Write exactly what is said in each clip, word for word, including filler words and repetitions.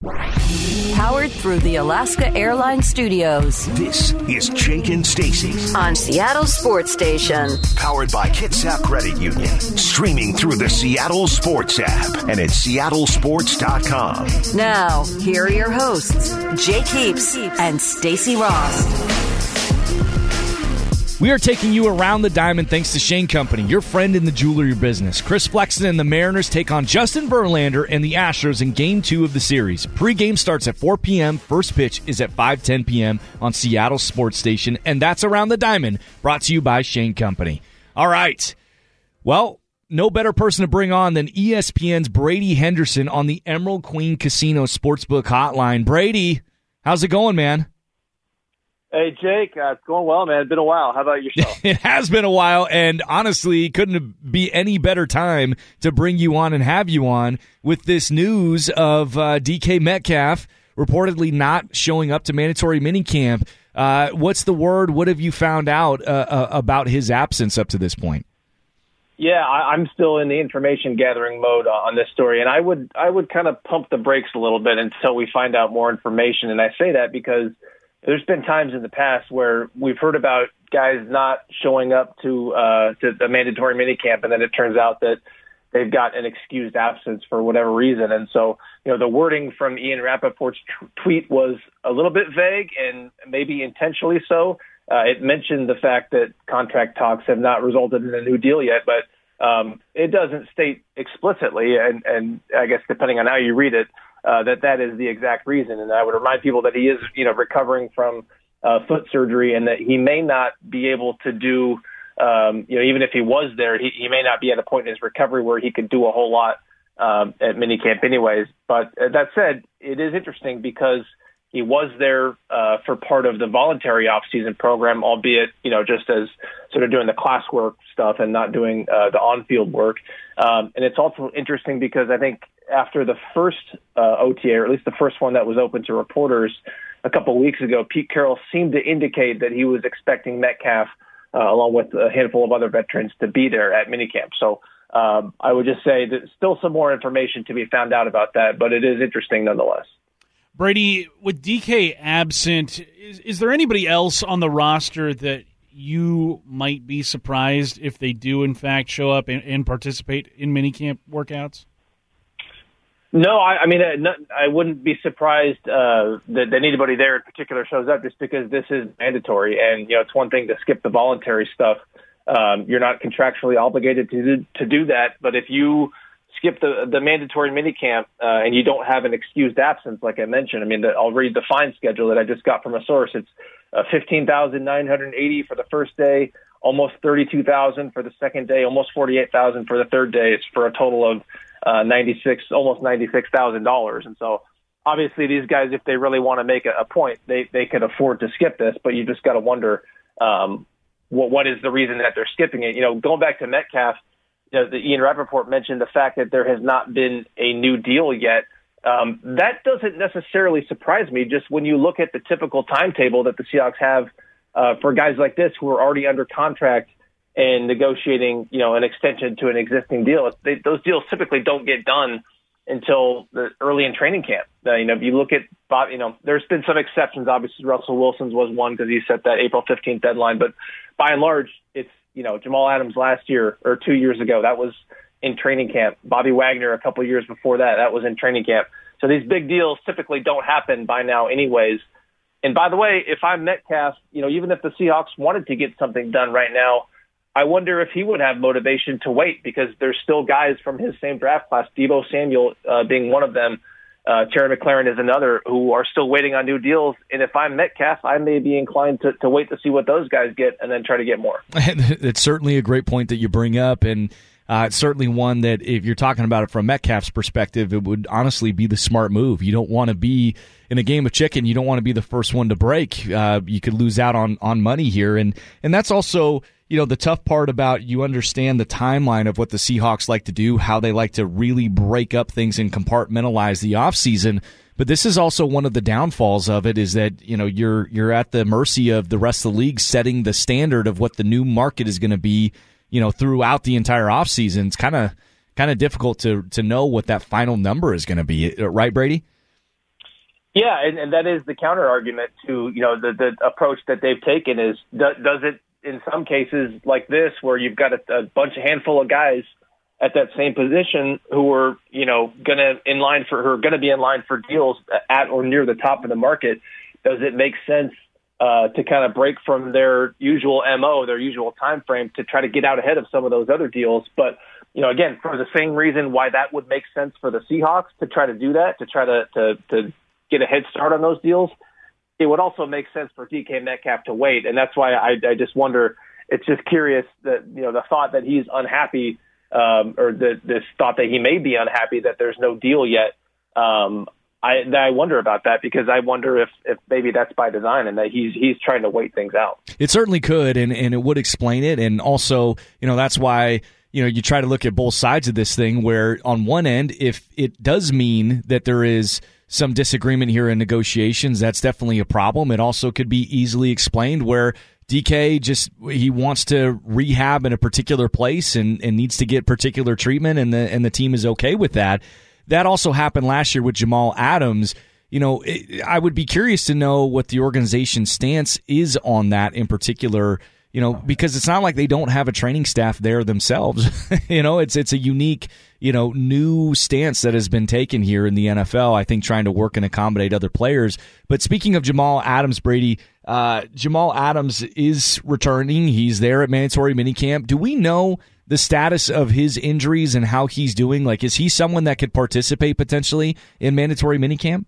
Powered through the Alaska Airlines Studios. This is Jake and Stacy on Seattle Sports Station. Powered by Kitsap Credit Union. Streaming through the Seattle Sports app and at seattle sports dot com. Now, here are your hosts, Jake Heaps and Stacy Ross. We are taking you around the diamond thanks to Shane Company, your friend in the jewelry business. Chris Flexen and the Mariners take on Justin Verlander and the Astros in Game two of the series. Pre-game starts at four p.m. First pitch is at five ten p.m. on Seattle Sports Station. And that's Around the Diamond, brought to you by Shane Company. All right. Well, no better person to bring on than E S P N's Brady Henderson on the Emerald Queen Casino Sportsbook Hotline. Brady, how's it going, man? Hey, Jake, uh, it's going well, man. It's been a while. How about yourself? It has been a while, and honestly, couldn't be any better time to bring you on and have you on with this news of uh, D K Metcalf reportedly not showing up to mandatory minicamp. Uh, what's the word? What have you found out uh, uh, about his absence up to this point? Yeah, I, I'm still in the information gathering mode on this story, and I would I would kind of pump the brakes a little bit until we find out more information. And I say that because there's been times in the past where we've heard about guys not showing up to uh, to the mandatory minicamp, and then it turns out that they've got an excused absence for whatever reason. And so, you know, the wording from Ian Rappaport's t- tweet was a little bit vague, and maybe intentionally so. Uh, it mentioned the fact that contract talks have not resulted in a new deal yet, but um, it doesn't state explicitly, and, and I guess depending on how you read it, Uh, that that is the exact reason. And I would remind people that he is, you know, recovering from uh, foot surgery, and that he may not be able to do, um, you know, even if he was there, he, he may not be at a point in his recovery where he could do a whole lot um, at minicamp anyways. But uh, that said, it is interesting because he was there uh, for part of the voluntary off-season program, albeit, you know, just as sort of doing the classwork stuff and not doing uh, the on-field work. Um, and it's also interesting because I think after the first uh, O T A, or at least the first one that was open to reporters a couple of weeks ago, Pete Carroll seemed to indicate that he was expecting Metcalf, uh, along with a handful of other veterans, to be there at minicamp. So um, I would just say that still some more information to be found out about that, but it is interesting nonetheless. Brady, with D K absent, is, is there anybody else on the roster that you might be surprised if they do, in fact, show up and, and participate in minicamp workouts? No, I, I mean, I wouldn't be surprised uh, that, that anybody there in particular shows up, just because this is mandatory. And, you know, it's one thing to skip the voluntary stuff. Um, you're not contractually obligated to do, to do that. But if you skip the, the mandatory minicamp uh, and you don't have an excused absence, like I mentioned, I mean, the, I'll read the fine schedule that I just got from a source. It's uh, fifteen thousand nine hundred eighty dollars for the first day, almost thirty-two thousand dollars for the second day, almost forty-eight thousand dollars for the third day. It's for a total of Uh, ninety-six, almost ninety-six thousand dollars. And so obviously these guys, if they really want to make a, a point, they, they can afford to skip this, but you just got to wonder um, what, what is the reason that they're skipping it. You know, going back to Metcalf, you know, the Ian Rappaport mentioned the fact that there has not been a new deal yet. Um, that doesn't necessarily surprise me, just when you look at the typical timetable that the Seahawks have uh, for guys like this who are already under contract and negotiating, you know, an extension to an existing deal. They, those deals typically don't get done until the early in training camp. Uh, you know, if you look at Bob, you know, there's been some exceptions. Obviously, Russell Wilson's was one because he set that April fifteenth deadline. But by and large, it's, you know, Jamal Adams last year or two years ago, that was in training camp. Bobby Wagner a couple of years before that, that was in training camp. So these big deals typically don't happen by now anyways. And by the way, if I'm Metcalf, you know, even if the Seahawks wanted to get something done right now, I wonder if he would have motivation to wait, because there's still guys from his same draft class, Deebo Samuel uh, being one of them, uh, Terry McLaurin is another, who are still waiting on new deals. And if I'm Metcalf, I may be inclined to, to wait to see what those guys get and then try to get more. It's certainly a great point that you bring up, and uh, it's certainly one that if you're talking about it from Metcalf's perspective, it would honestly be the smart move. You don't want to be in a game of chicken. You don't want to be the first one to break. Uh, you could lose out on, on money here, and and that's also, you know, the tough part about, you understand the timeline of what the Seahawks like to do, how they like to really break up things and compartmentalize the offseason. But this is also one of the downfalls of it, is that, you know, you're you're at the mercy of the rest of the league setting the standard of what the new market is going to be, you know, throughout the entire offseason. It's kind of kind of difficult to to know what that final number is going to be, right, Brady? Yeah, and, and that is the counter argument to, you know, the, the approach that they've taken is, do, does it, in some cases like this, where you've got a, a bunch, a handful of guys at that same position who are, you know, going to in line for, who are going to be in line for deals at or near the top of the market, does it make sense uh, to kind of break from their usual M O, their usual time frame, to try to get out ahead of some of those other deals? But, you know, again, for the same reason why that would make sense for the Seahawks to try to do that, to try to, to, to get a head start on those deals, it would also make sense for D K Metcalf to wait. And that's why I, I just wonder, it's just curious that, you know, the thought that he's unhappy, um, or the, this thought that he may be unhappy that there's no deal yet. Um, I, I wonder about that, because I wonder if, if maybe that's by design and that he's he's trying to wait things out. It certainly could, and, and it would explain it. And also, you know, that's why, you know, you try to look at both sides of this thing, where on one end, if it does mean that there is some disagreement here in negotiations, that's definitely a problem. It also could be easily explained where D K just, he wants to rehab in a particular place and, and needs to get particular treatment, and the and the team is okay with that. That also happened last year with Jamal Adams. You know, it, I would be curious to know what the organization's stance is on that in particular, you know, because it's not like they don't have a training staff there themselves. you know, it's it's a unique, you know, new stance that has been taken here in the N F L, I think, trying to work and accommodate other players. But speaking of Jamal Adams, Brady, uh, Jamal Adams is returning. He's there at mandatory minicamp. Do we know the status of his injuries and how he's doing? Like, is he someone that could participate potentially in mandatory minicamp?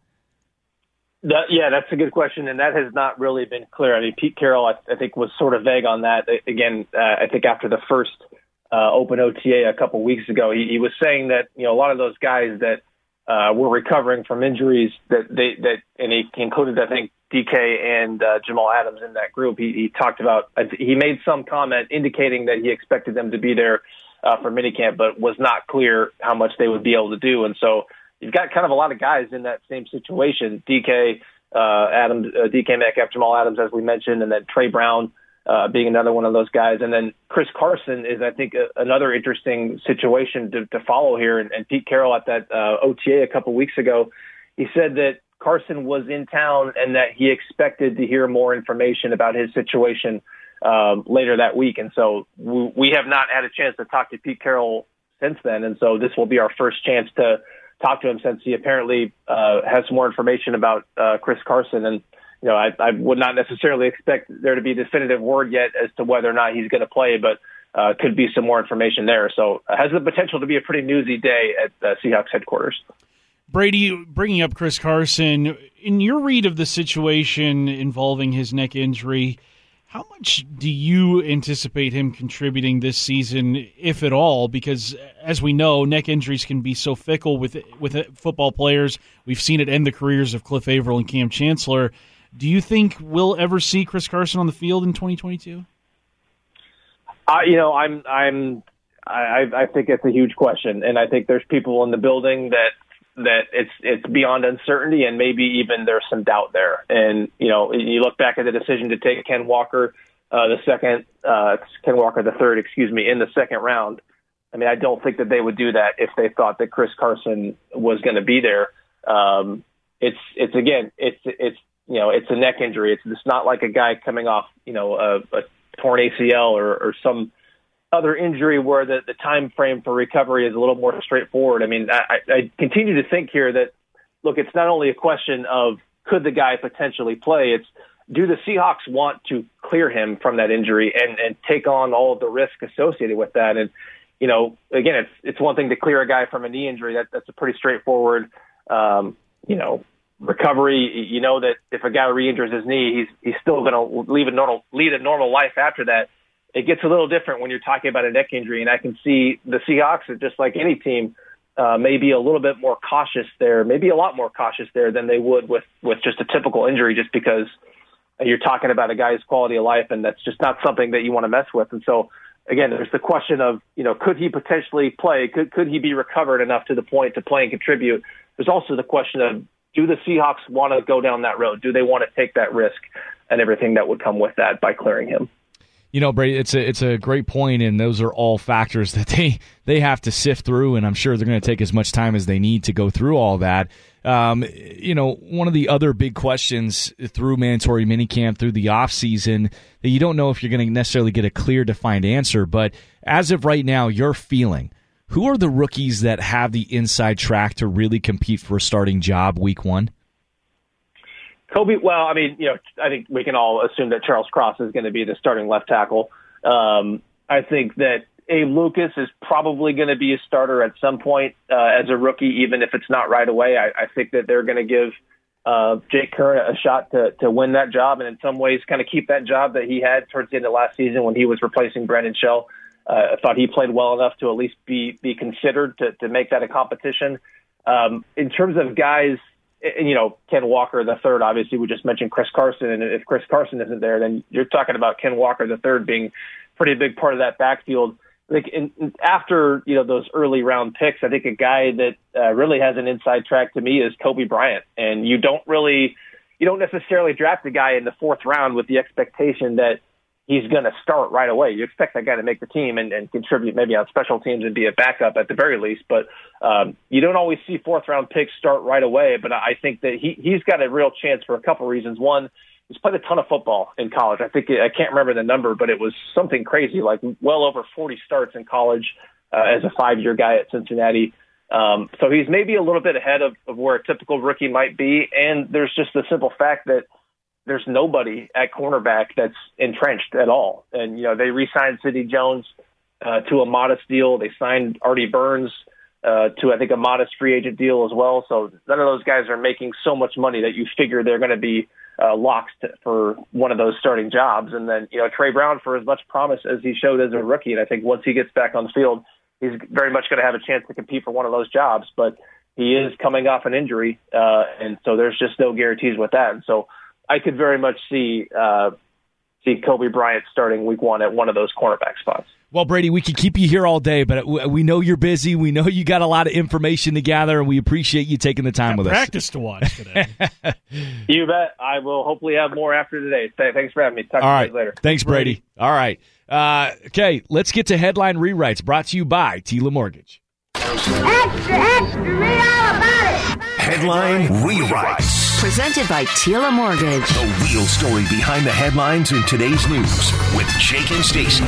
That, yeah, that's a good question, and that has not really been clear. I mean, Pete Carroll, I, I think, was sort of vague on that. Again, uh, I think after the first uh, open O T A a couple weeks ago, he, he was saying that, you know, a lot of those guys that uh, were recovering from injuries, that they that, and he included, I think, D K and uh, Jamal Adams in that group. He, he talked about, he made some comment indicating that he expected them to be there uh, for minicamp, but was not clear how much they would be able to do, and so you've got kind of a lot of guys in that same situation. D K, uh, Adams, uh, D K Metcalf, Jamal Adams, as we mentioned, and then Trey Brown uh, being another one of those guys. And then Chris Carson is, I think, a, another interesting situation to, to follow here. And, and Pete Carroll at that uh, O T A a couple weeks ago, he said that Carson was in town and that he expected to hear more information about his situation um, later that week. And so we, we have not had a chance to talk to Pete Carroll since then. And so this will be our first chance to talk to him, since he apparently uh, has more information about uh, Chris Carson. And, you know, I, I would not necessarily expect there to be definitive word yet as to whether or not he's going to play, but uh, could be some more information there. So it has the potential to be a pretty newsy day at uh, Seahawks headquarters. Brady, bringing up Chris Carson, in your read of the situation involving his neck injury, how much do you anticipate him contributing this season, if at all? Because, as we know, neck injuries can be so fickle with with football players. We've seen it end the careers of Cliff Averill and Cam Chancellor. Do you think we'll ever see Chris Carson on the field in twenty twenty-two? Uh, you know, I'm I'm I, I think it's a huge question, and I think there's people in the building that. that it's it's beyond uncertainty, and maybe even there's some doubt there. And, you know, you look back at the decision to take Ken Walker, uh, the second, uh, Ken Walker the third, excuse me, in the second round. I mean, I don't think that they would do that if they thought that Chris Carson was going to be there. Um, it's, it's again, it's, it's, you know, it's a neck injury. It's, it's not like a guy coming off, you know, a, a torn A C L or, or some other injury where the, the time frame for recovery is a little more straightforward. I mean, I, I continue to think here that, look, it's not only a question of could the guy potentially play, it's do the Seahawks want to clear him from that injury and, and take on all of the risk associated with that. And, you know, again, it's it's one thing to clear a guy from a knee injury. That, that's a pretty straightforward, um, you know, recovery. You know that if a guy re-injures his knee, he's he's still going to lead a normal lead a normal life after that. It gets a little different when you're talking about a neck injury, and I can see the Seahawks, just like any team, uh, maybe a little bit more cautious there, maybe a lot more cautious there than they would with, with just a typical injury, just because you're talking about a guy's quality of life, and that's just not something that you want to mess with. And so, again, there's the question of, you know, could he potentially play? Could could he be recovered enough to the point to play and contribute? There's also the question of, do the Seahawks want to go down that road? Do they want to take that risk and everything that would come with that by clearing him? You know, Brady, it's a it's a great point, and those are all factors that they, they have to sift through, and I'm sure they're going to take as much time as they need to go through all that. Um, you know, one of the other big questions through mandatory minicamp, through the offseason, that you don't know if you're going to necessarily get a clear, defined answer, but as of right now, your feeling, who are the rookies that have the inside track to really compete for a starting job week one? Kobe, well, I mean, you know, I think we can all assume that Charles Cross is going to be the starting left tackle. Um, I think that Abe Lucas is probably going to be a starter at some point uh, as a rookie, even if it's not right away. I, I think that they're going to give uh, Jake Curran a shot to, to win that job, and in some ways kind of keep that job that he had towards the end of last season when he was replacing Brandon Shell. Uh, I thought he played well enough to at least be be considered to, to make that a competition. Um, in terms of guys, you know, Ken Walker the third, obviously we just mentioned Chris Carson, and if Chris Carson isn't there, then you're talking about Ken Walker the third being a pretty big part of that backfield. Like in, after, you know, those early round picks, I think a guy that uh, really has an inside track to me is Kobe Bryant. And you don't really, you don't necessarily draft a guy in the fourth round with the expectation that he's going to start right away. You expect that guy to make the team and, and contribute maybe on special teams and be a backup at the very least. But um, you don't always see fourth round picks start right away. But I think that he, he's got a real chance for a couple reasons. One, he's played a ton of football in college. I think I can't remember the number, but it was something crazy, like well over forty starts in college uh, as a five-year guy at Cincinnati. Um, so he's maybe a little bit ahead of, of where a typical rookie might be. And there's just the simple fact that there's nobody at cornerback that's entrenched at all. And, you know, they re-signed Sidney Jones uh, to a modest deal. They signed Artie Burns uh, to, I think, a modest free agent deal as well. So none of those guys are making so much money that you figure they're going to be uh, locked for one of those starting jobs. And then, you know, Trey Brown, for as much promise as he showed as a rookie, and I think once he gets back on the field, he's very much going to have a chance to compete for one of those jobs. But he is coming off an injury, uh, and so there's just no guarantees with that. And so I could very much see uh, see Kobe Bryant starting week one at one of those cornerback spots. Well, Brady, we could keep you here all day, but we know you're busy. We know you got a lot of information to gather, and we appreciate you taking the time with practice us. Practice to watch today. You bet. I will hopefully have more after today. Thanks for having me. Talk all to right. you guys later. Thanks, Brady. Brady. All right. Uh, okay, let's get to Headline Rewrites, brought to you by Tila Mortgage. Extra, extra, read all about it. Headline Rewrites. Presented by Tila Mortgage. The real story behind the headlines in today's news with Jake and Stacey.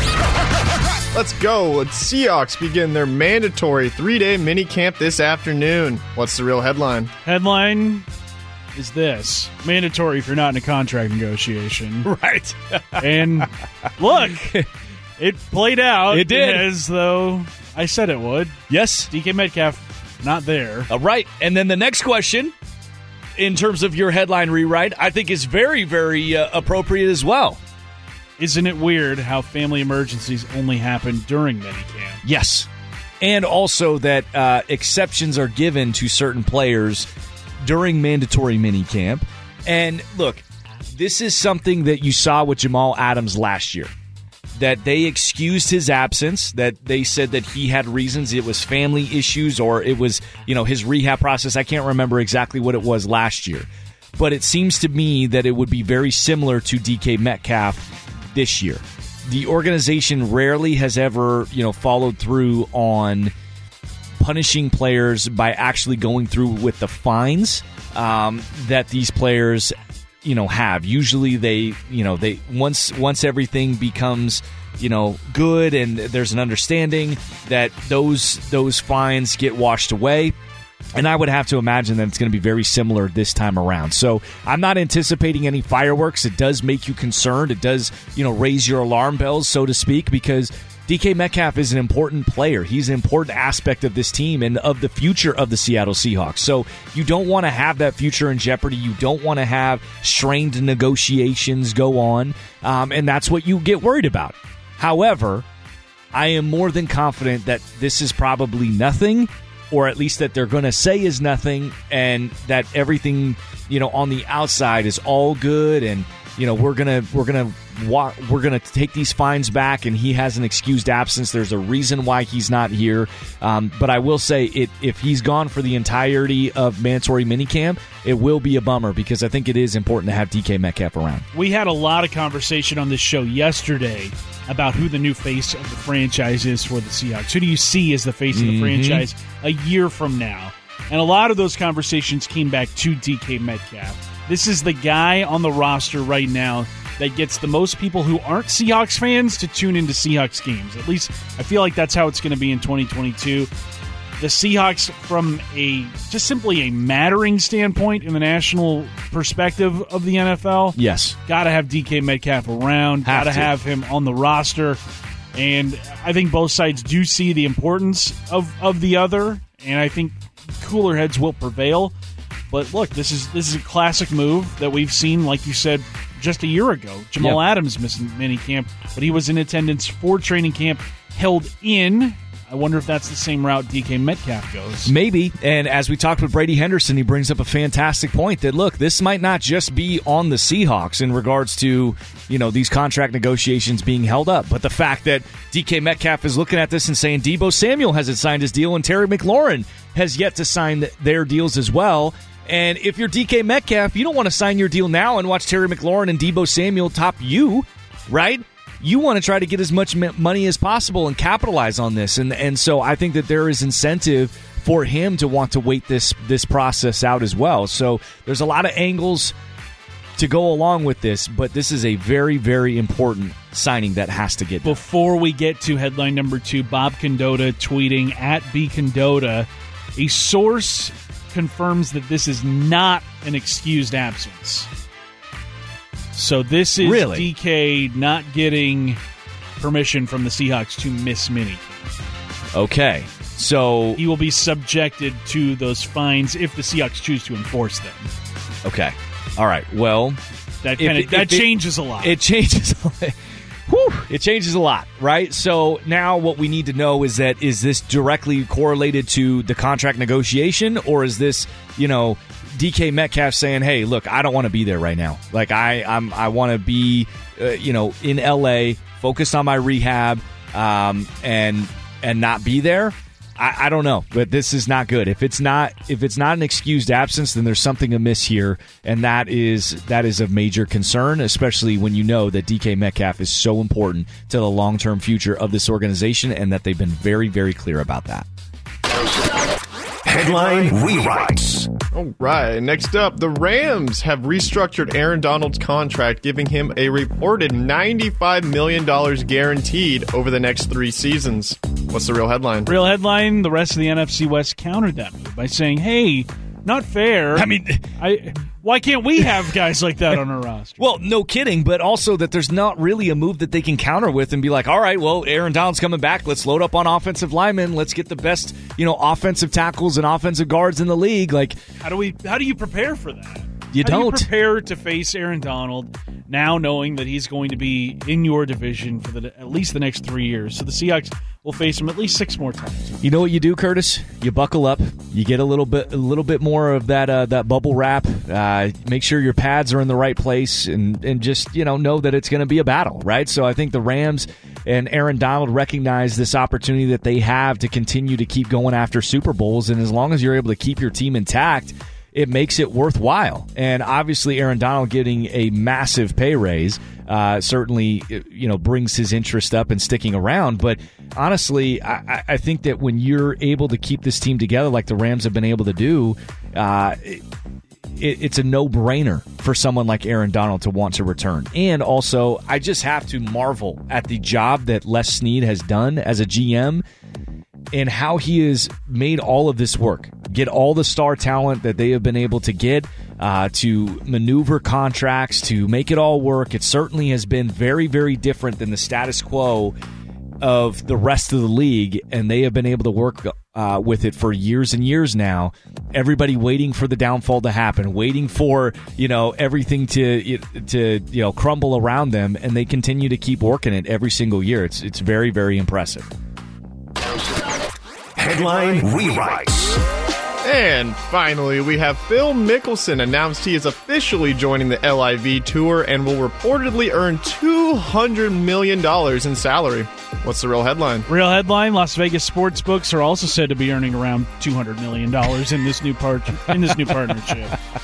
Let's go. The Seahawks begin their mandatory three-day mini camp this afternoon. What's the real headline? Headline is this. Mandatory if you're not in a contract negotiation. Right. And look, it played out. It did. As though I said it would. Yes. D K Metcalf, not there. Uh, right. And then the next question, in terms of your headline rewrite, I think is very, very uh, appropriate as well. Isn't it weird how family emergencies only happen during minicamp? Yes. And also that uh, exceptions are given to certain players during mandatory minicamp. And look, this is something that you saw with Jamal Adams last year. That they excused his absence, that they said that he had reasons, it was family issues or it was, you know, his rehab process. I can't remember exactly what it was last year. But it seems to me that it would be very similar to D K Metcalf this year. The organization rarely has ever, you know, followed through on punishing players by actually going through with the fines um, that these players, you know, have. Usually they, you know, they once once everything becomes, you know, good and there's an understanding that those those fines get washed away. And I would have to imagine that it's going to be very similar this time around. So I'm not anticipating any fireworks. It does make you concerned. It does, you know, raise your alarm bells, so to speak, because D K Metcalf is an important player. He's an important aspect of this team and of the future of the Seattle Seahawks. So you don't want to have that future in jeopardy. You don't want to have strained negotiations go on. Um, and that's what you get worried about. However, I am more than confident that this is probably nothing, or at least that they're going to say is nothing, and that everything, you know, on the outside is all good, and, you know, we're going to we're going to wa- we're going to take these fines back and he has an excused absence. There's a reason why he's not here. Um, but I will say, it, if he's gone for the entirety of mandatory minicamp, it will be a bummer because I think it is important to have D K Metcalf around. We had a lot of conversation on this show yesterday about who the new face of the franchise is for the Seahawks. Who do you see as the face mm-hmm. of the franchise a year from now? And a lot of those conversations came back to D K Metcalf. This is the guy on the roster right now that gets the most people who aren't Seahawks fans to tune into Seahawks games. At least I feel like that's how it's going to be in twenty twenty-two. The Seahawks, from a just simply a mattering standpoint in the national perspective of the N F L, yes, got to have D K Metcalf around, got to have him on the roster. And I think both sides do see the importance of, of the other, and I think cooler heads will prevail. But look, this is this is a classic move that we've seen, like you said, just a year ago. Jamal yep. Adams missed minicamp, but he was in attendance for training camp, held in. I wonder if that's the same route D K Metcalf goes. Maybe. And as we talked with Brady Henderson, he brings up a fantastic point that, look, this might not just be on the Seahawks in regards to, you know, these contract negotiations being held up, but the fact that D K Metcalf is looking at this and saying Deebo Samuel hasn't signed his deal and Terry McLaurin has yet to sign their deals as well. And if you're D K Metcalf, you don't want to sign your deal now and watch Terry McLaurin and Deebo Samuel top you, right? You want to try to get as much money as possible and capitalize on this. And and so I think that there is incentive for him to want to wait this this process out as well. So there's a lot of angles to go along with this, but this is a very, very important signing that has to get done. Before we get to headline number two, Bob Condotta tweeting at B Condotta, a source confirms that this is not an excused absence. So this is really? D K not getting permission from the Seahawks to miss minicamp. Okay, so he will be subjected to those fines if the Seahawks choose to enforce them. Okay, all right. Well, that kind of that changes it, a lot. It changes. Whew, it changes a lot, right? So now what we need to know is that is this directly correlated to the contract negotiation, or is this, you know, D K Metcalf saying, "Hey, look, I don't want to be there right now. Like I, I'm, I want to be, uh, you know, in L A, focused on my rehab, um, and and not be there." I, I don't know, but this is not good. If it's not, if it's not an excused absence, then there's something amiss here, and that is that is of major concern, especially when you know that D K Metcalf is so important to the long-term future of this organization, and that they've been very, very clear about that. Headline rewrites. All right, next up, the Rams have restructured Aaron Donald's contract, giving him a reported ninety-five million dollars guaranteed over the next three seasons. What's the real headline? Real headline, the rest of the N F C West countered that move by saying, hey, not fair. I mean, I why can't we have guys like that on our roster? Well, no kidding, but also that there's not really a move that they can counter with and be like, all right, well, Aaron Donald's coming back. Let's load up on offensive linemen. Let's get the best, you know, offensive tackles and offensive guards in the league. Like, how do we? How do you prepare for that? You how don't do you prepare to face Aaron Donald now, knowing that he's going to be in your division for the, at least the next three years. So the Seahawks will face him at least six more times. You know what you do, Curtis? You buckle up. You get a little bit, a little bit more of that uh, that bubble wrap. Uh, make sure your pads are in the right place, and and just you know know that it's going to be a battle, right? So I think the Rams and Aaron Donald recognize this opportunity that they have to continue to keep going after Super Bowls, and as long as you're able to keep your team intact, it makes it worthwhile. And obviously Aaron Donald getting a massive pay raise uh, certainly you know brings his interest up and sticking around. But honestly, I, I think that when you're able to keep this team together like the Rams have been able to do, uh, it, it's a no-brainer for someone like Aaron Donald to want to return. And also, I just have to marvel at the job that Les Snead has done as a G M and how he has made all of this work. Get all the star talent that they have been able to get, uh, to maneuver contracts, to make it all work. It certainly has been very, very different than the status quo of the rest of the league, and they have been able to work uh, with it for years and years now. Everybody waiting for the downfall to happen, waiting for you know everything to to you know crumble around them, and they continue to keep working it every single year. It's it's very, very impressive. Headline rewrites. And finally, we have Phil Mickelson announced he is officially joining the L I V Tour and will reportedly earn two hundred million dollars in salary. What's the real headline? Real headline: Las Vegas sports books are also said to be earning around two hundred million dollars in this new part in this new partnership.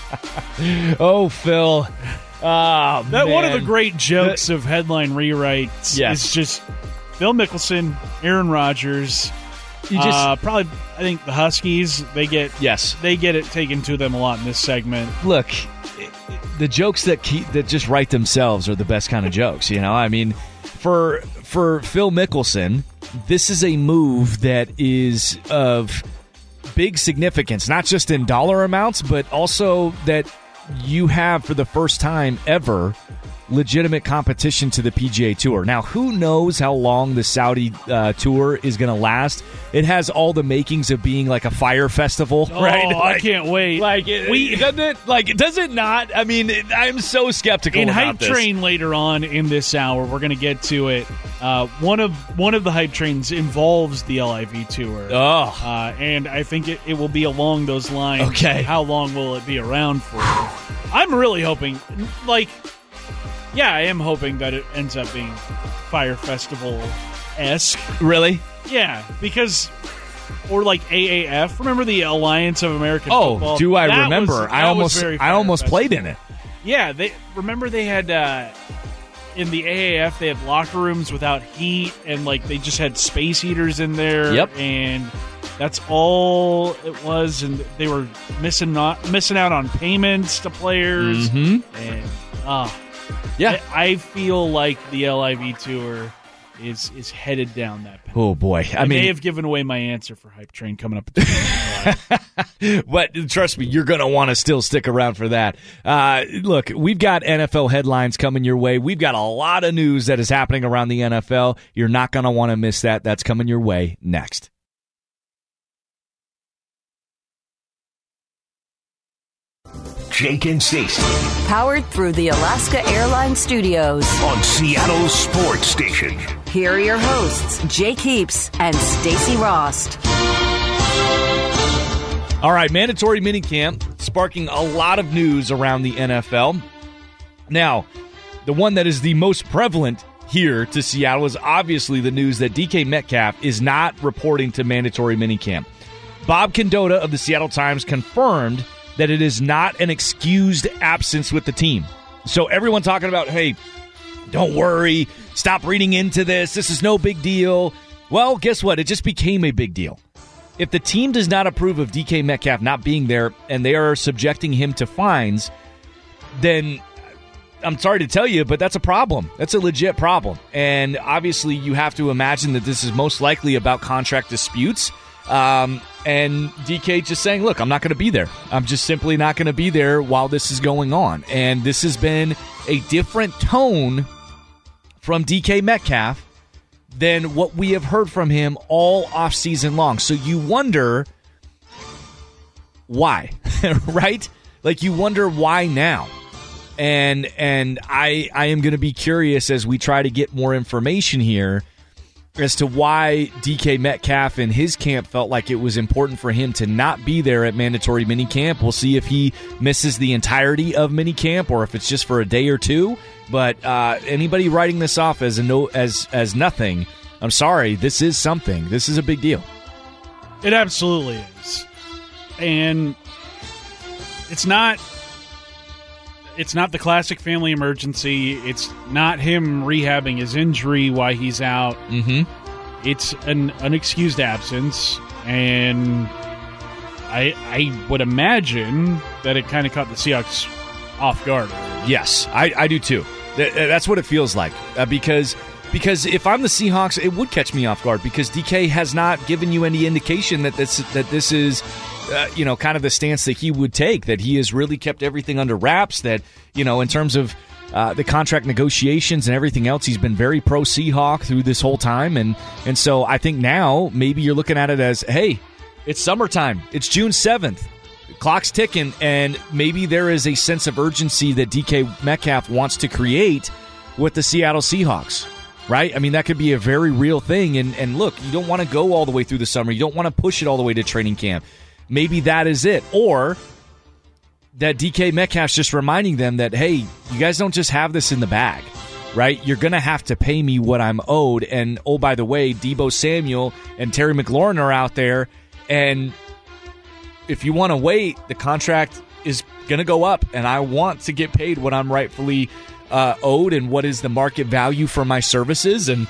Oh, Phil. Oh, that man. One of the great jokes the, of headline rewrites yes. is just Phil Mickelson, Aaron Rodgers. You just uh, probably, I think the Huskies. They get yes, they get it taken to them a lot in this segment. Look, the jokes that keep, that just write themselves are the best kind of jokes. You know, I mean, for for Phil Mickelson, this is a move that is of big significance, not just in dollar amounts, but also that you have for the first time ever legitimate competition to the P G A Tour. Now, who knows how long the Saudi uh, Tour is going to last? It has all the makings of being like a fire festival, oh, right? Like, I can't wait. Like, it, we doesn't it? Like, does it not? I mean, it, I'm so skeptical in about Hype this. Train later on in this hour, we're going to get to it. Uh, one of one of the Hype Trains involves the L I V Tour. Oh, uh, and I think it, it will be along those lines. Okay, how long will it be around for? I'm really hoping, like. Yeah, I am hoping that it ends up being Fire Festival-esque. Really? Yeah, because... Or like A A F. Remember the Alliance of American oh, Football? Oh, do I that remember? Was, I almost I almost festival. played in it. Yeah, they remember they had... Uh, in the A A F, they had locker rooms without heat, and like they just had space heaters in there. Yep. And that's all it was, and they were missing not missing out on payments to players. Mm-hmm. And... Uh, Yeah, I, I feel like the L I V Tour is is headed down that path. Oh boy, I, I mean, may have given away my answer for Hype Train coming up. At the but trust me, you're going to want to still stick around for that. Uh, look, we've got N F L headlines coming your way. We've got a lot of news that is happening around the N F L. You're not going to want to miss that. That's coming your way next. Jake and Stacey. Powered through the Alaska Airlines Studios. On Seattle Sports Station. Here are your hosts, Jake Heaps and Stacey Rost. All right, mandatory minicamp sparking a lot of news around the N F L. Now, the one that is the most prevalent here to Seattle is obviously the news that D K Metcalf is not reporting to mandatory minicamp. Bob Condotta of the Seattle Times confirmed that it is not an excused absence with the team. So everyone talking about, hey, don't worry, stop reading into this, this is no big deal. Well, guess what? It just became a big deal. If the team does not approve of D K Metcalf not being there and they are subjecting him to fines, then I'm sorry to tell you, but that's a problem. That's a legit problem. And obviously you have to imagine that this is most likely about contract disputes. Um, and D K just saying, look, I'm not going to be there. I'm just simply not going to be there while this is going on. And this has been a different tone from D K Metcalf than what we have heard from him all offseason long. So you wonder why, right? Like you wonder why now. And and I I am going to be curious as we try to get more information here as to why D K Metcalf and his camp felt like it was important for him to not be there at mandatory minicamp. We'll see if he misses the entirety of minicamp or if it's just for a day or two. But uh, anybody writing this off as a no as as nothing, I'm sorry. This is something. This is a big deal. It absolutely is, and it's not. It's not the classic family emergency. It's not him rehabbing his injury while he's out. Mm-hmm. It's an unexcused absence, and I I would imagine that it kind of caught the Seahawks off guard. Yes, I, I do too. Th- that's what it feels like uh, because because if I'm the Seahawks, it would catch me off guard because D K has not given you any indication that this that this is. Uh, you know, kind of the stance that he would take, that he has really kept everything under wraps, that, you know, in terms of uh, the contract negotiations and everything else, he's been very pro-Seahawk through this whole time. And, and so I think now maybe you're looking at it as, hey, it's summertime. It's June seventh. The clock's ticking, and maybe there is a sense of urgency that D K Metcalf wants to create with the Seattle Seahawks. Right? I mean, that could be a very real thing. And, and look, you don't want to go all the way through the summer. You don't want to push it all the way to training camp. maybe that is it. Or that D K Metcalf's just reminding them that, hey, you guys don't just have this in the bag, right? You're going to have to pay me what I'm owed. And, oh, by the way, Deebo Samuel and Terry McLaurin are out there. And if you want to wait, the contract is going to go up. And I want to get paid what I'm rightfully uh, owed and what is the market value for my services. And,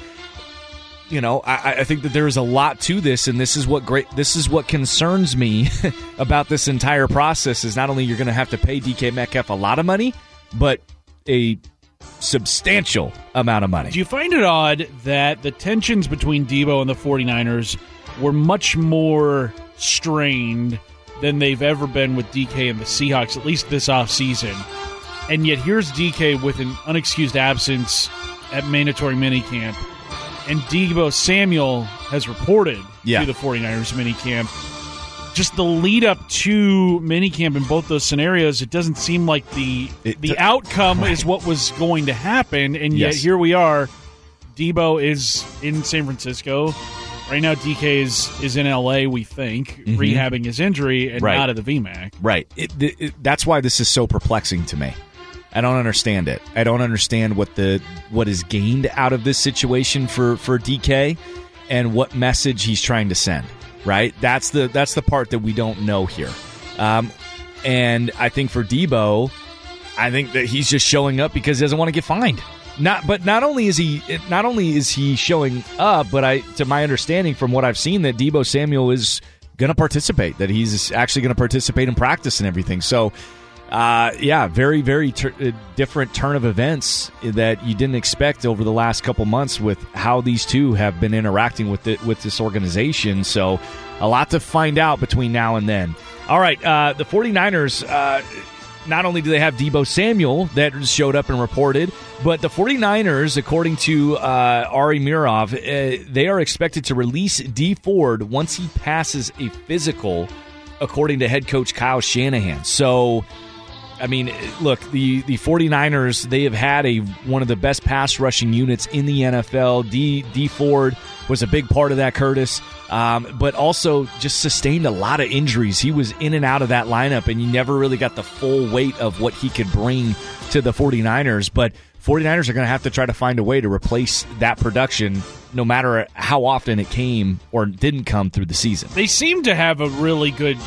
you know, I, I think that there is a lot to this. And this is what great. This is what concerns me about this entire process is not only you're going to have to pay D K Metcalf a lot of money, but a substantial amount of money. Do you find it odd that the tensions between Deebo and the 49ers were much more strained than they've ever been with D K and the Seahawks, at least this offseason? And yet here's D K with an unexcused absence at mandatory minicamp, and Deebo Samuel has reported yeah. to the 49ers minicamp. Just the lead up to minicamp in both those scenarios, it doesn't seem like the it, the outcome right. is what was going to happen, and yet yes. here we are. Deebo is in San Francisco. Right now, D K is, is in L A, we think, mm-hmm. rehabbing his injury and right. not at the V MAC. Right. It, it, that's why this is so perplexing to me. I don't understand it. I don't understand what the what is gained out of this situation for, for D K and what message he's trying to send. Right? That's the that's the part that we don't know here. Um, and I think for Deebo, I think that he's just showing up because he doesn't want to get fined. Not, but not only is he not only is he showing up, but I, to my understanding from what I've seen, that Deebo Samuel is going to participate. That he's actually going to participate in practice and everything. So, uh, yeah, very very ter- different turn of events that you didn't expect over the last couple months with how these two have been interacting with it with this organization. So, a lot to find out between now and then. All right, uh, the 49ers. Uh, Not only do they have Deebo Samuel that showed up and reported, but the 49ers, according to uh, Ari Mirov, uh, they are expected to release Dee Ford once he passes a physical, according to head coach Kyle Shanahan. So, I mean, look, the, the 49ers, they have had a one of the best pass rushing units in the N F L. Dee, Dee Ford was a big part of that, Curtis, um, but also just sustained a lot of injuries. He was in and out of that lineup, and you never really got the full weight of what he could bring to the 49ers. But 49ers are going to have to try to find a way to replace that production, no matter how often it came or didn't come through the season. They seem to have a really good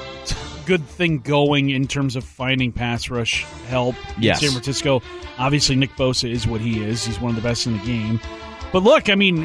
good thing going in terms of finding pass rush help yes. in San Francisco. Obviously, Nick Bosa is what he is. He's one of the best in the game. But look, I mean,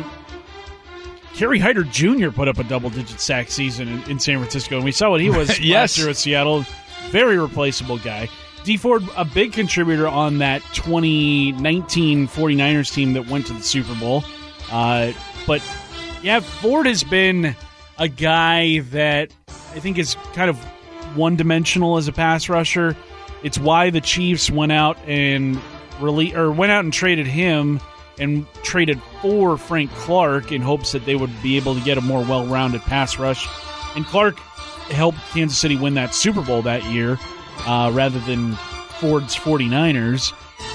Kerry Hyder Junior put up a double-digit sack season in, in San Francisco, and we saw what he was yes. last year at Seattle. Very replaceable guy. Dee Ford, a big contributor on that twenty nineteen 49ers team that went to the Super Bowl. Uh, but, yeah, Ford has been a guy that I think is kind of one-dimensional as a pass rusher. It's why the Chiefs went out and rele- or went out and traded him and traded for Frank Clark in hopes that they would be able to get a more well-rounded pass rush. And Clark helped Kansas City win that Super Bowl that year uh, rather than Ford's 49ers.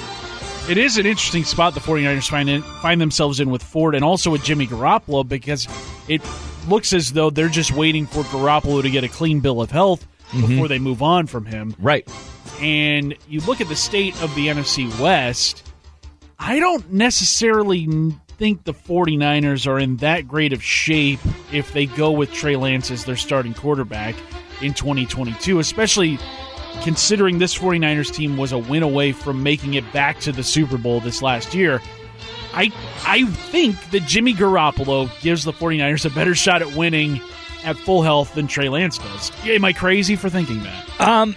It is an interesting spot the 49ers find, in, find themselves in with Ford and also with Jimmy Garoppolo, because it looks as though they're just waiting for Garoppolo to get a clean bill of health before mm-hmm. they move on from him. Right. And you look at the state of the N F C West, I don't necessarily think the 49ers are in that great of shape if they go with Trey Lance as their starting quarterback in twenty twenty-two, especially considering this 49ers team was a win away from making it back to the Super Bowl this last year. I I think that Jimmy Garoppolo gives the 49ers a better shot at winning at full health than Trey Lance does. Am I crazy for thinking that? Um,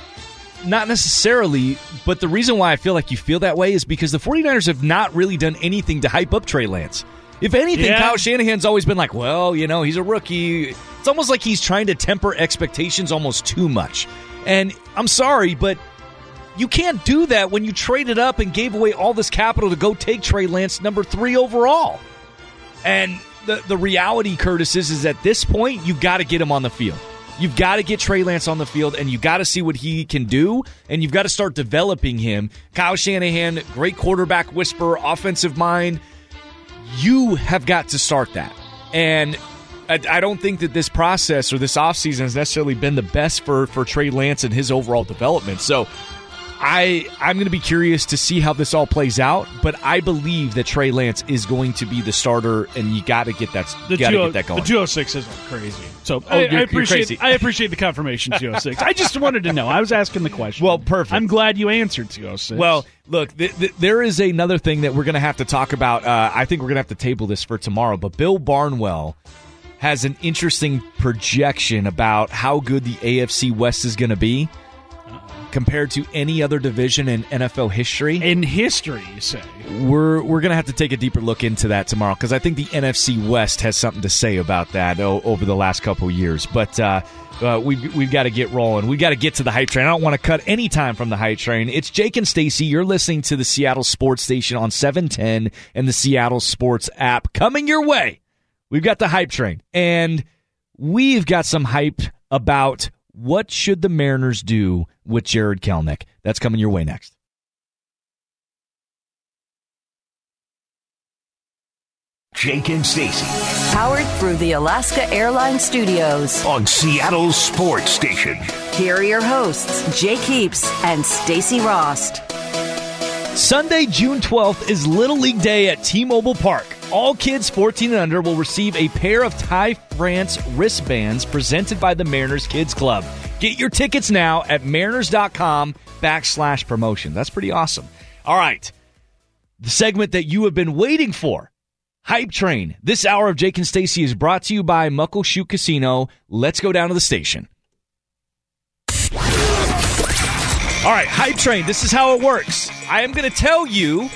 not necessarily, but the reason why I feel like you feel that way is because the 49ers have not really done anything to hype up Trey Lance. If anything, yeah. Kyle Shanahan's always been like, well, you know, he's a rookie. It's almost like he's trying to temper expectations almost too much. And I'm sorry, but you can't do that when you traded up and gave away all this capital to go take Trey Lance number three overall. And the, the reality, Curtis, is, is at this point, you've got to get him on the field. You've got to get Trey Lance on the field, and you've got to see what he can do, and you've got to start developing him. Kyle Shanahan, great quarterback whisperer, offensive mind. You have got to start that. And I, I don't think that this process or this offseason has necessarily been the best for, for Trey Lance and his overall development. So I, I'm going to be curious to see how this all plays out, but I believe that Trey Lance is going to be the starter, and you got to get that. You got to get that going. The two oh six isn't crazy, so oh, I, you're, I appreciate. you're crazy. I appreciate the confirmation. two oh six. I just wanted to know. I was asking the question. Well, perfect. I'm glad you answered two oh six. Well, look, th- th- there is another thing that we're going to have to talk about. Uh, I think we're going to have to table this for tomorrow. But Bill Barnwell has an interesting projection about how good the A F C West is going to be compared to any other division in N F L history. In history, you say? We're we're going to have to take a deeper look into that tomorrow because I think the N F C West has something to say about that o- over the last couple of years. But uh, uh, we've, we've got to get rolling. We've got to get to the hype train. I don't want to cut any time from the hype train. It's Jake and Stacy. You're listening to the Seattle Sports Station on seven ten and the Seattle Sports app. Coming your way, we've got the hype train. And we've got some hype about what should the Mariners do with Jarred Kelenic. That's coming your way next. Jake and Stacy. Powered through the Alaska Airlines Studios. On Seattle Sports Station. Here are your hosts, Jake Heaps and Stacy Rost. Sunday, June twelfth is Little League Day at T-Mobile Park. All kids fourteen and under will receive a pair of Ty France wristbands presented by the Mariners Kids Club. Get your tickets now at mariners.com backslash promotion. That's pretty awesome. All right. The segment that you have been waiting for. Hype Train. This hour of Jake and Stacy is brought to you by Muckleshoot Casino. Let's go down to the station. All right, Hype Train. This is how it works. I am going to tell you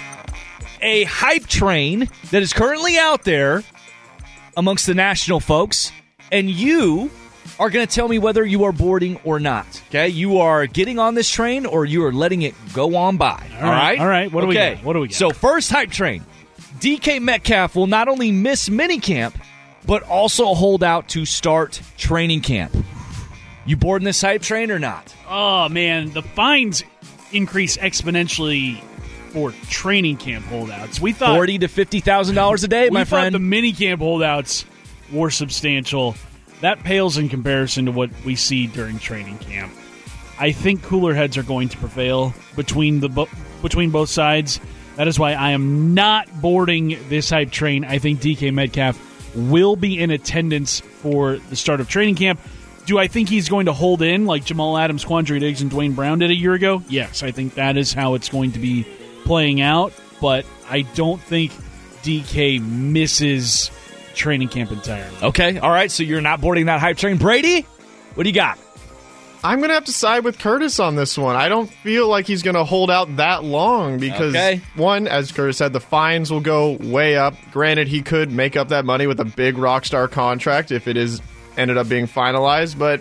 a hype train that is currently out there amongst the national folks, and you are going to tell me whether you are boarding or not. Okay, you are getting on this train or you are letting it go on by. All, all right, right, all right. What do okay. we got? What do we got? So first hype train, D K Metcalf will not only miss minicamp, but also hold out to start training camp. You boarding this hype train or not? Oh man, the fines increase exponentially for training camp holdouts. We thought forty to fifty thousand dollars a day, my friend. We thought the mini camp holdouts were substantial. That pales in comparison to what we see during training camp. I think cooler heads are going to prevail between the bo- between both sides. That is why I am not boarding this hype train. I think D K Metcalf will be in attendance for the start of training camp. Do I think he's going to hold in like Jamal Adams, Quandre Diggs, and Dwayne Brown did a year ago? Yes, I think that is how it's going to be playing out, but I don't think D K misses training camp entirely. Okay, all right, so you're not boarding that hype train. Brady, what do you got? I'm going to have to side with Curtis on this one. I don't feel like he's going to hold out that long because, okay. one, as Curtis said, the fines will go way up. Granted, he could make up that money with a big rock star contract if it is ended up being finalized, but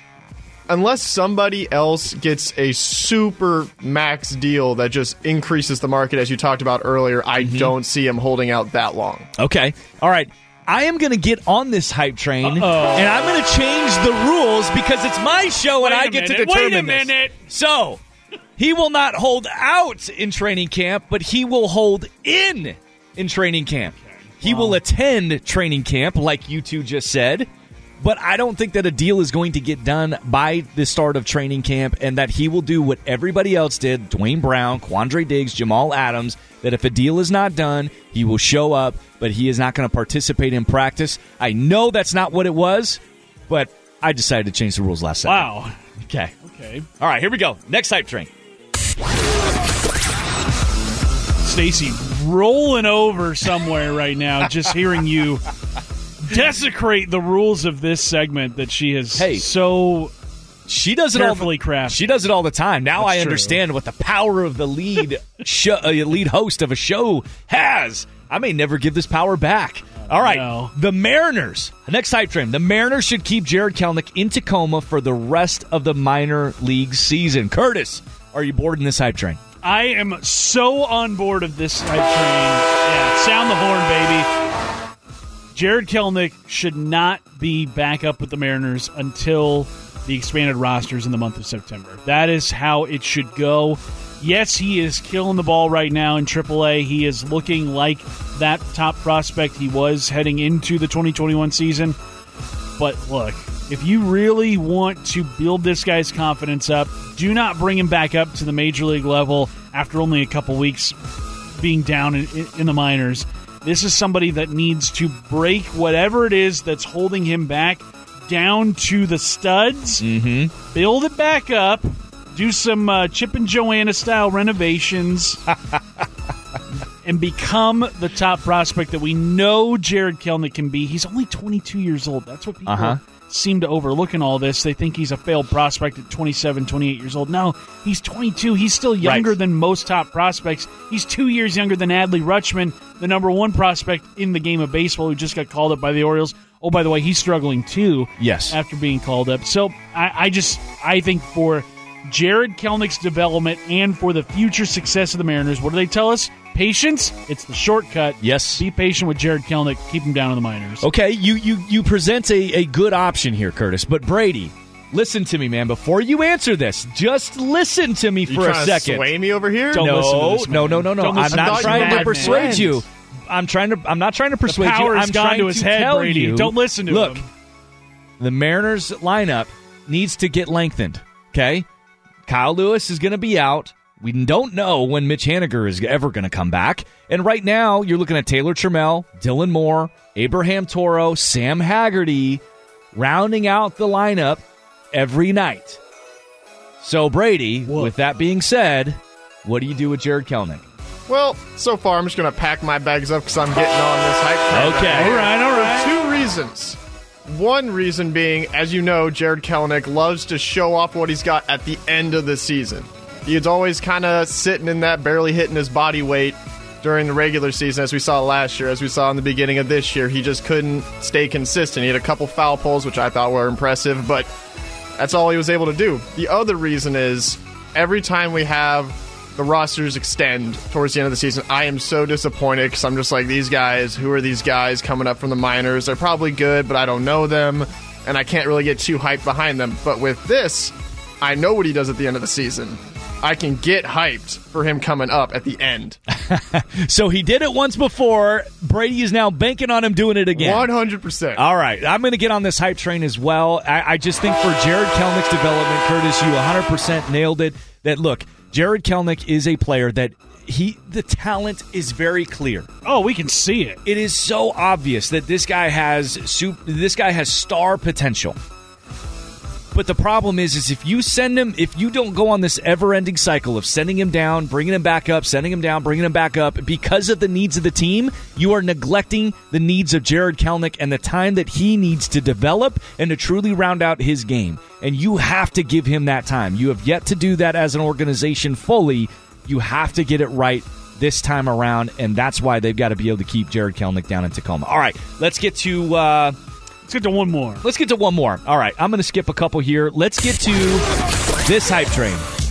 unless somebody else gets a super max deal that just increases the market, as you talked about earlier, I mm-hmm. don't see him holding out that long. Okay. All right. I am going to get on this hype train, Uh-oh. and I'm going to change the rules because it's my show and Wait I get minute. to determine Wait a this. minute. So, he will not hold out in training camp, but he will hold in in training camp. Okay. He wow. will attend training camp, like you two just said. But I don't think that a deal is going to get done by the start of training camp and that he will do what everybody else did, Dwayne Brown, Quandre Diggs, Jamal Adams, that if a deal is not done, he will show up, but he is not going to participate in practice. I know that's not what it was, but I decided to change the rules last second. Wow. Okay. Okay. All right, here we go. Next hype train. Stacy rolling over somewhere right now, just hearing you desecrate the rules of this segment that she has hey, so she does it carefully all crafted. She does it all the time. Now That's I true. understand what the power of the lead show, uh, lead host of a show has. I may never give this power back. All right, no. The Mariners. Next hype train. The Mariners should keep Jarred Kelenic in Tacoma for the rest of the minor league season. Curtis, are you boarding this hype train? I am so on board of this hype train. Yeah, sound the horn, baby. Jarred Kelenic should not be back up with the Mariners until the expanded rosters in the month of September. That is how it should go. Yes, he is killing the ball right now in triple A. He is looking like that top prospect he was heading into the twenty twenty-one season. But look, if you really want to build this guy's confidence up, do not bring him back up to the major league level after only a couple weeks being down in, in the minors. This is somebody that needs to break whatever it is that's holding him back down to the studs, Mm-hmm. build it back up, do some uh, Chip and Joanna-style renovations, and become the top prospect that we know Jarred Kelenic can be. He's only twenty-two years old. That's what people Uh-huh. seem to overlook in all this. They think he's a failed prospect at twenty-seven, twenty-eight years old. No, he's twenty-two. He's still younger Right. than most top prospects. He's two years younger than Adley Rutschman, the number one prospect in the game of baseball who just got called up by the Orioles. Oh, by the way, he's struggling too. Yes. After being called up. So I, I just, I think for Jarred Kelenic's development and for the future success of the Mariners, what do they tell us? Patience. It's the shortcut. Yes. Be patient with Jarred Kelenic. Keep him down in the minors. Okay, you you you present a, a good option here, Curtis. But Brady, listen to me, man. Before you answer this, just listen to me You for a trying second. to sway me over here? Don't no, listen to this, no, man. no, no, no. Don't I'm listen not to trying this to persuade madman. you. I'm trying to. I'm not trying to persuade power you. has I'm gone trying to his head, tell Brady. you. Don't listen to look, him. the Mariners lineup needs to get lengthened. Okay, Kyle Lewis is going to be out. We don't know when Mitch Haniger is ever going to come back. And right now, you're looking at Taylor Trammell, Dylan Moore, Abraham Toro, Sam Haggerty, rounding out the lineup every night. So, Brady, Whoa. with that being said, what do you do with Jarred Kelenic? Well, so far I'm just going to pack my bags up because I'm getting on this hype train. Okay. All right, all right. For two reasons. One reason being, as you know, Jarred Kelenic loves to show off what he's got at the end of the season. He's always kind of sitting in that, barely hitting his body weight during the regular season, as we saw last year, as we saw in the beginning of this year. He just couldn't stay consistent. He had a couple foul poles, which I thought were impressive, but that's all he was able to do. The other reason is, every time we have the rosters extend towards the end of the season, I am so disappointed because I'm just like, these guys, who are these guys coming up from the minors? They're probably good, but I don't know them, and I can't really get too hyped behind them. But with this, I know what he does at the end of the season. I can get hyped for him coming up at the end. So he did it once before. Brady is now banking on him doing it again. one hundred percent. All right, I'm going to get on this hype train as well. I, I just think for Jarred Kelenic's development, Curtis, you one hundred percent nailed it. That look, Jarred Kelenic is a player that he the talent is very clear. Oh, we can see it. It is so obvious that this guy has sup- this guy has star potential. But the problem is, is if you send him, if you don't go on this ever-ending cycle of sending him down, bringing him back up, sending him down, bringing him back up, because of the needs of the team, you are neglecting the needs of Jarred Kelenic and the time that he needs to develop and to truly round out his game. And you have to give him that time. You have yet to do that as an organization fully. You have to get it right this time around, and that's why they've got to be able to keep Jarred Kelenic down in Tacoma. All right, let's get to... Uh, Let's get to one more. Let's get to one more. All right, I'm going to skip a couple here. Let's get to this hype train.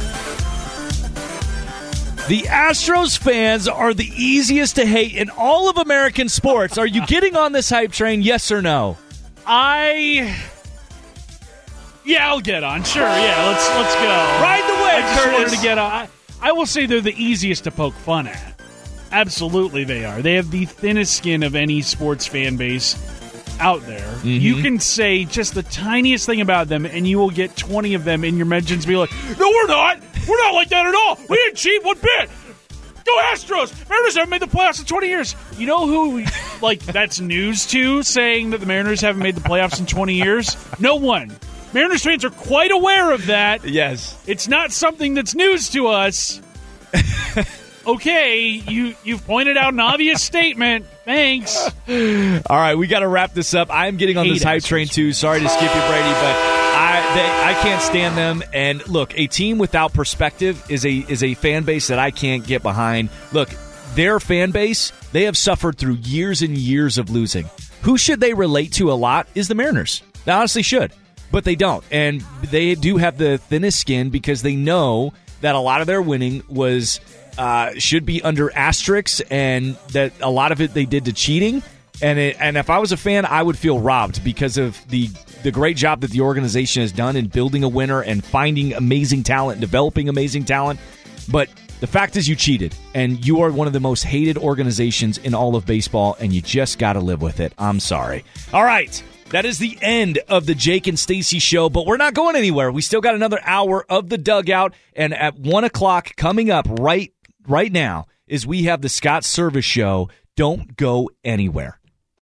The Astros fans are the easiest to hate in all of American sports. Are you getting on this hype train, yes or no? I... Yeah, I'll get on. Sure, yeah, let's let's go. Ride the wave, I just Curtis. wanted to get on. I, I will say they're the easiest to poke fun at. Absolutely they are. They have the thinnest skin of any sports fan base out there. Mm-hmm. You can say just the tiniest thing about them, and you will get twenty of them in your mentions be like, no, we're not. We're not like that at all. We didn't cheat one bit. Go Astros. Mariners haven't made the playoffs in twenty years. You know who, like, that's news to, saying that the Mariners haven't made the playoffs in twenty years? No one. Mariners fans are quite aware of that. Yes. It's not something that's news to us. Okay, you, you've pointed out an obvious statement. Thanks. All right, we got to wrap this up. I'm getting on Hate this hype Astros. train too. Sorry to skip you, Brady, but I they, I can't stand them. And look, a team without perspective is a is a fan base that I can't get behind. Look, their fan base, they have suffered through years and years of losing. Who should they relate to a lot is the Mariners. They honestly should, but they don't. And they do have the thinnest skin because they know that a lot of their winning was uh, should be under asterisks, and that a lot of it they did to cheating. And it, and if I was a fan, I would feel robbed because of the the great job that the organization has done in building a winner and finding amazing talent, developing amazing talent. But the fact is you cheated, and you are one of the most hated organizations in all of baseball, and you just got to live with it. I'm sorry. All right. That is the end of the Jake and Stacey show, but we're not going anywhere. We still got another hour of the Dugout, and at one o'clock coming up right right now is we have the Scott Service Show. Don't go anywhere.